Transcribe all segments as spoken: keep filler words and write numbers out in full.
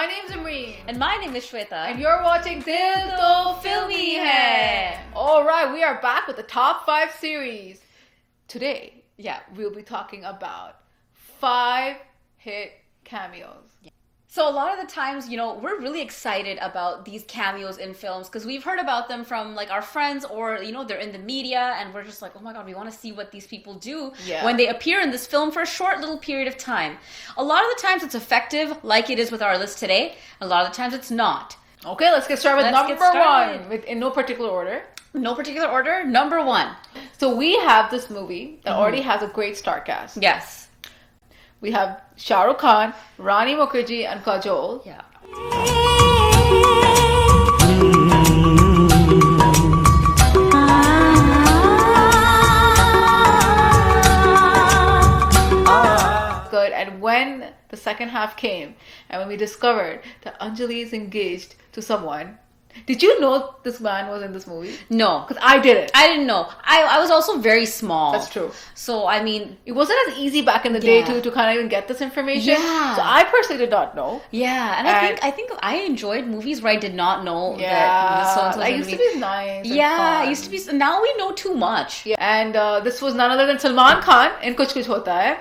My name's Amreen. And my name is Shweta. And you're watching Dil To Filmy Hai. Alright, we are back with the top five series. Today, yeah, we'll be talking about five hit cameos. Yeah. So a lot of the times, you know, we're really excited about these cameos in films because we've heard about them from like our friends or, you know, they're in the media and we're just like, oh my God, we want to see what these people do yeah. when they appear in this film for a short little period of time. A lot of the times it's effective like it is with our list today. A lot of the times it's not. Okay, let's get started with let's number started. one with, in no particular order. No particular order. Number one. So we have this movie that Mm-hmm. already has a great star cast. Yes. We have Shah Rukh Khan, Rani Mukherjee, and Kajol. Yeah. Good. And when the second half came, and when we discovered that Anjali is engaged to someone, did you know this man was in this movie? No. Because I didn't. I didn't know. I, I was also very small. That's true. So, I mean... It wasn't as easy back in the yeah. day to, to kind of even get this information. Yeah. So I personally did not know. Yeah. And, and I think I think I enjoyed movies where I did not know yeah, that so-and-so was I going used to to be nice. Yeah, fun. it used to be... Now we know too much. Yeah. And uh, this was none other than Salman Khan in Kuch Kuch Hota Hai.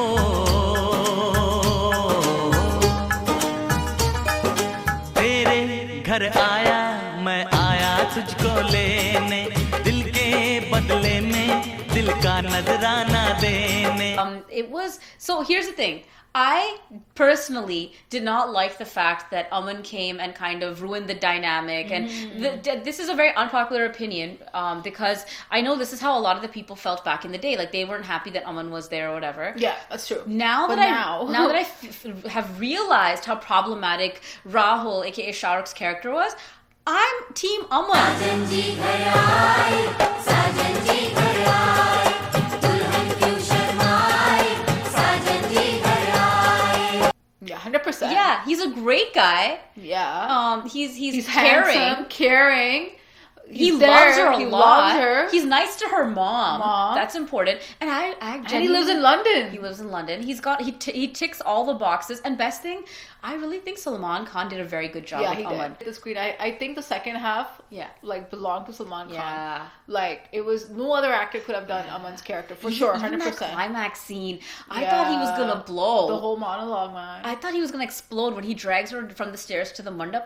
तेरे घर आया मैं आया तुझको लेने दिल के बदले में दिल का नजराना देने. Um, it was... So here's the thing. I personally did not like the fact that Aman came and kind of ruined the dynamic. And mm. the, the, this is a very unpopular opinion um, because I know this is how a lot of the people felt back in the day. Like they weren't happy that Aman was there or whatever. Yeah, that's true. Now but that now. I now that I f- f- have realized how problematic Rahul, aka Shah Rukh's character was, I'm Team Aman. Yeah, one hundred percent. Yeah, he's a great guy. Yeah. Um, he's he's, He's caring. handsome, caring. He He's loves there. her a he lot. Loves her. He's nice to her mom. Mom. That's important. And I, I and he lives in London. London. He lives in London. He's got he t- he ticks all the boxes. And best thing, I really think Salman Khan did a very good job. Yeah, with he Aman. did. The screen. I, I think the second half, yeah, like belonged to Salman Khan. Yeah. Like it was no other actor could have done yeah. Aman's character for sure, Even hundred that percent. climax scene, I yeah. thought he was gonna blow. The whole monologue, man. I thought he was gonna explode when he drags her from the stairs to the mandap.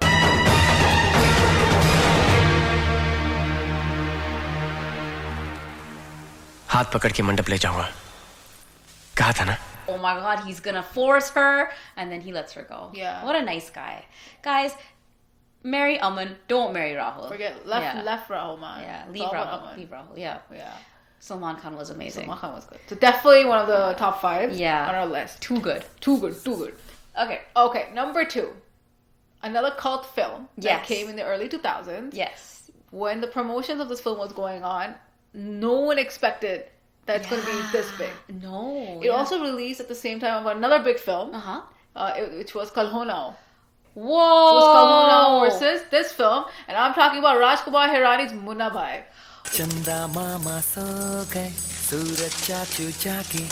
हाथ पकड़ के मंडप ले जाऊंगा कहा था ना. Oh my God, he's gonna force her and then he lets her go. Yeah. What a nice guy. Guys, marry Aman, don't marry Rahul. Forget left yeah. left Rahul, man. Yeah, leave Rahul. Leave Rahul. Yeah. Yeah. Salman Khan was amazing. Salman Khan was good. So definitely one of the top five yeah. on our list. Too good. Too good. Too good. Okay. Okay, number two. Another cult film yes. that came in the early two thousands. Yes. When the promotions of this film was going on, no one expected that it's yeah. going to be this big. No. It yeah. also released at the same time of another big film, uh-huh. uh, it, which was Kal Ho Now. Whoa! So it was Kal Ho Now versus this film, and I'm talking about Rajkumar Hirani's Munna Bhai. Chanda mama so gaye, suraj chachu jaage.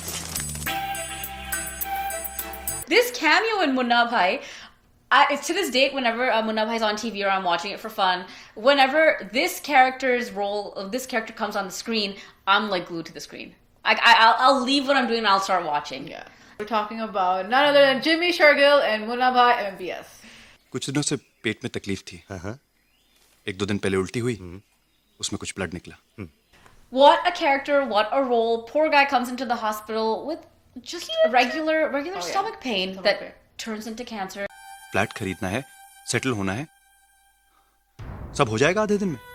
This cameo in Munna Bhai, I, to this date, whenever uh, Munna Bhai is on T V or I'm watching it for fun, whenever this character's role, uh, this character comes on the screen, I'm like glued to the screen. I, I, I'll, I'll leave what I'm doing and I'll start watching. Yeah. We're talking about none other than Jimmy Shergill and Munna Bhai M B S. कुछ दिनों से पेट में तकलीफ थी. हाँ. एक दो दिन पहले उल्टी हुई. उसमें कुछ ब्लड निकला. What a character, what a role. Poor guy comes into the hospital with just regular regular oh, stomach yeah. pain stomach that pain. turns into cancer. Flat खरीदना है, सेटल होना है, सब हो जाएगा आधे दिन में.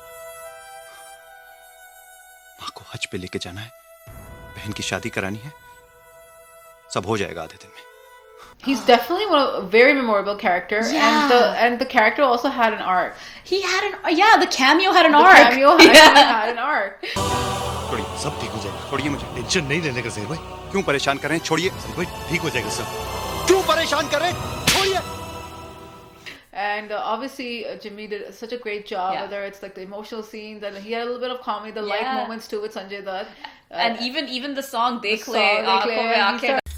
माँ को हज पे लेके जाना है, बहन की शादी करानी है, सब हो जाएगा आधे दिन में. He's definitely one of a very memorable character, yeah. and the and the character also had an arc. He had an yeah, the cameo had an the arc. The cameo had, yeah. had an arc. छोड़िए, सब ठीक हो जाएगा. छोड़िए मुझे. Tension नहीं लेने का ज़ेर भाई. क्यों परेशान कर रहे हैं? छोड़िए. भाई ठीक हो जाएगा सब. क्यों परेशान कर रहे हैं? छोड़िए. And uh, obviously, uh, Jimmy did such a great job, yeah. whether it's like the emotional scenes, and he had a little bit of comedy, the yeah. light moments too with Sanjay Dutt. Uh, and even even the song Dekhle, the song, Dekhle,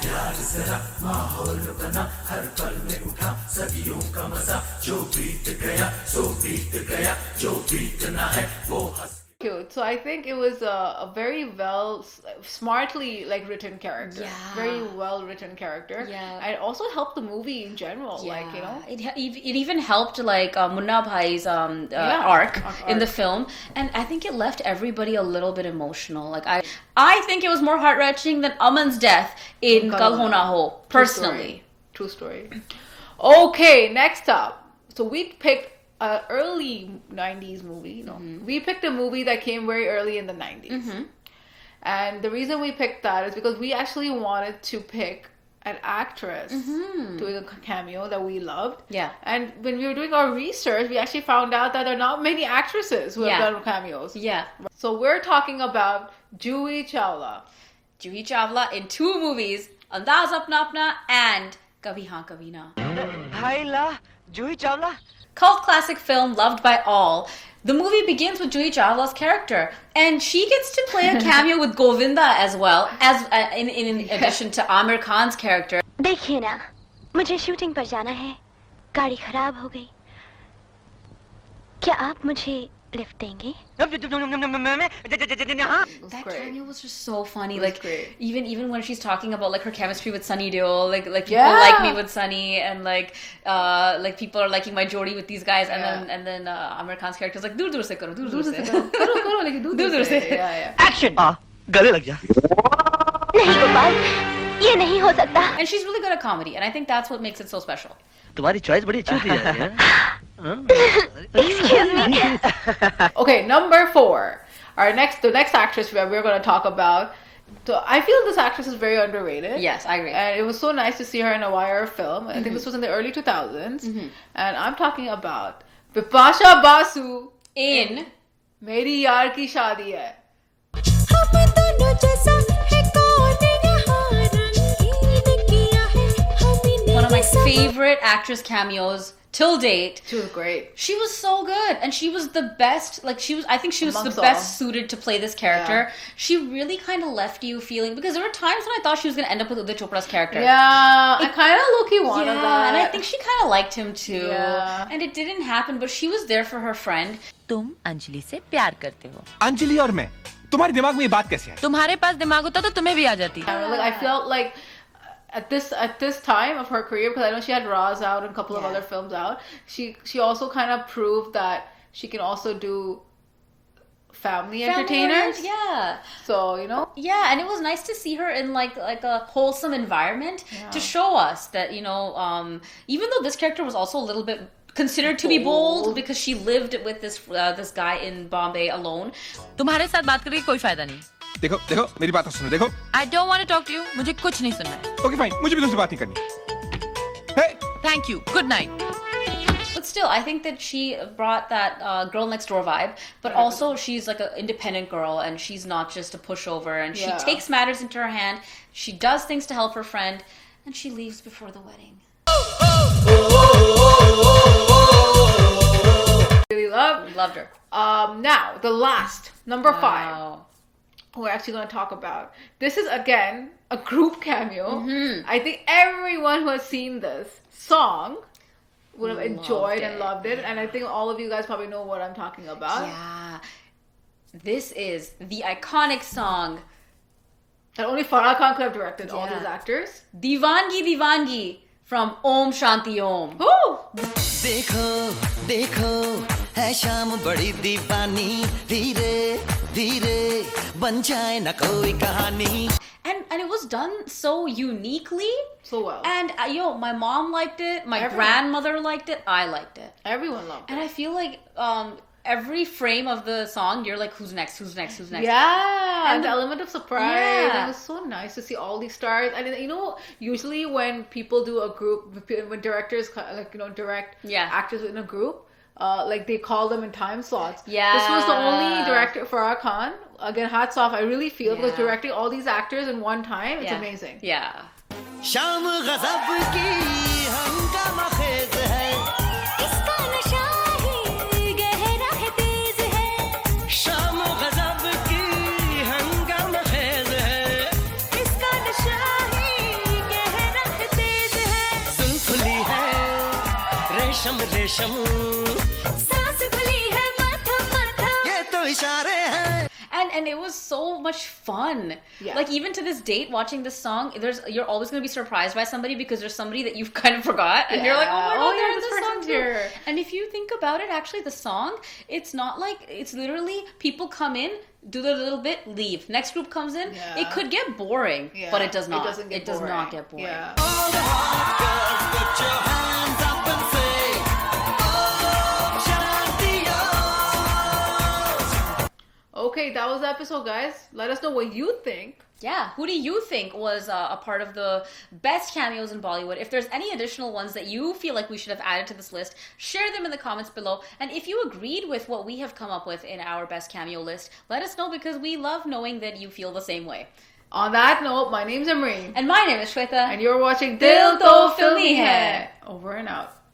Cute. So I think it was a, a very well, smartly like written character. Yeah. Very well written character. Yeah. And it also helped the movie in general. Like, you know. it it even helped like uh, Munna Bhai's um, uh, Yeah, arc arc, in the arc. film, and I think it left everybody a little bit emotional. Like I, I think it was more heart wrenching than Aman's death in Kal Kal Ho Ho Na Na Ho. True Personally, True story. Okay, next up. So we picked an early nineties movie. No, Mm-hmm. we picked a movie that came very early in the nineties. And the reason we picked that is because we actually wanted to pick an actress doing a cameo that we loved. Mm-hmm. Yeah. And when we were doing our research, we actually found out that there are not many actresses who have Yeah. done cameos. yeah. So we're talking about Juhi Chawla. Juhi Chawla in two movies, Andaz Apna Apna and Kabhi Haan Kabhi Na. Haila, Juhi Chawla. Cult classic film loved by all. The movie begins with Juhi Chawla's character, and she gets to play a cameo with Govinda as well, as uh, in, in, in addition to Amir Khan's character. देखिए ना, मुझे shooting पर जाना है, गाड़ी खराब हो गई। क्या आप मुझे लिफ्ट देंगे? That great. cameo was just so funny. It was Like great. even even when she's talking about like her chemistry with Sunny Deol, like like people Yeah. like me with Sunny, and like uh like people are liking my Jodi with these guys, and Yeah. then and then uh, Amir Khan's character is like dur dur se karo, dur dur दूर se. से करो, करो, करो, लेकिन दूर दूर दूर से. से. Yeah, yeah. Action. आ, गले लग जा. नहीं गोपाल, ये नहीं हो सकता। And she's really good at comedy, and I think that's what makes it so special. तुम्हारी चॉइस बड़ी अच्छी होती जा रही है. Excuse me. Okay, number four. Our next, the next actress that we're going to talk about. So I feel this actress is very underrated. Yes, I agree. And it was so nice to see her in a Wire film. I think this was in the early two thousands. And I'm talking about Bipasha Basu In Meri Yaar Ki Shaadi Hai. one of my favorite actress cameos till date. She was great. She was so good, and she was the best. Like she was, I think she was Amongst the all. best suited to play this character. Yeah. She really kind of left you feeling, because there were times when I thought she was going to end up with Udit Chopra's character. Yeah, I kind of low-key wanted Yeah, that. and I think she kind of liked him too. Yeah. And it didn't happen, but she was there for her friend. तुम अंजलि से प्यार करते हो। अंजलि और मैं, तुम्हारे दिमाग में ये बात कैसे आई? तुम्हारे पास दिमाग होता तो तुम्हें भी आ जाती। Like, I felt like at this at this time of her career, because I know she had Roz out and a couple of Yeah. other films out, she she also kind of proved that she can also do family entertainers. Yeah. So, you know, Yeah, and it was nice to see her in like like a wholesome environment to show us that, you know, um, even though this character was also a little bit considered to be bold Bold. because she lived with this uh, this guy in Bombay alone. तुम्हारे साथ बात करके कोई फायदा नहीं। देखो, देखो, मेरी बात सुनो, देखो। I don't want to talk to you. मुझे कुछ नहीं सुनना है। Okay, fine. मुझे भी तुमसे बात नहीं करनी। Hey, Thank you. Good night. But still, I think that she brought that uh, girl next door vibe. But also, she's like an independent girl, and she's not just a pushover. And she Yeah. takes matters into her hand. She does things to help her friend, and she leaves before the wedding. really loved. Loved her. Um, now the last number five. Wow. We're actually going to talk about. This is again a group cameo. Mm-hmm. I think everyone who has seen this song would have enjoyed and it. loved it, and I think all of you guys probably know what I'm talking about. Yeah. This is the iconic song, And only Farah Khan could have directed all Yeah. these actors. Divangi Divangi from Om Shanti Om. Woo! देखो देखो है शाम बड़ी दीवानी धीरे धीरे बन जाए ना कोई कहानी And and it was done so uniquely. So well. And uh, yo, my mom liked it, my Everyone. grandmother liked it, I liked it. Everyone loved And it. I feel like um every frame of the song, you're like, who's next? Who's next? Who's next? Yeah, and And the the- element of surprise. Yeah. It was so nice to see all these stars. And you know, usually when people do a group, when directors like you know direct Yeah. actors in a group, uh, like they call them in time slots. Yeah. This was the only director Farah Khan. Again, hats off. I really feel because Yeah. directing all these actors in one time, it's Yeah. amazing. Yeah. शाम गजब की हंगामा खेज है इसका नशा ही गहरा है तेज है शाम गजब की हंगामा खेज है इसका नशा ही रेशम रेशम सांस खुली है माथा माथा ये तो इशारे हैं And and it was so much fun. Yeah. Like even to this date, watching this song, there's you're always gonna be surprised by somebody because there's somebody that you've kind of forgot, and you're like, oh my Yeah. god, Oh, they're yeah, in this this song person's too. here. And if you think about it, actually, the song, it's not like it's literally people come in, do their little bit, leave. Next group comes in. Yeah. It could get boring, Yeah. but it does not. It doesn't get it does boring. not get boring. Yeah. All the hot girls, put your hands up and say, oh, Shanti, oh. Okay, that was the episode, guys. Let us know what you think. Yeah, who do you think was uh, a part of the best cameos in Bollywood? If there's any additional ones that you feel like we should have added to this list, share them in the comments below. And if you agreed with what we have come up with in our best cameo list, let us know because we love knowing that you feel the same way. On that note, my name's Amreen. And my name is Shweta. And you're watching Dil To Filmi Hai. Over and out.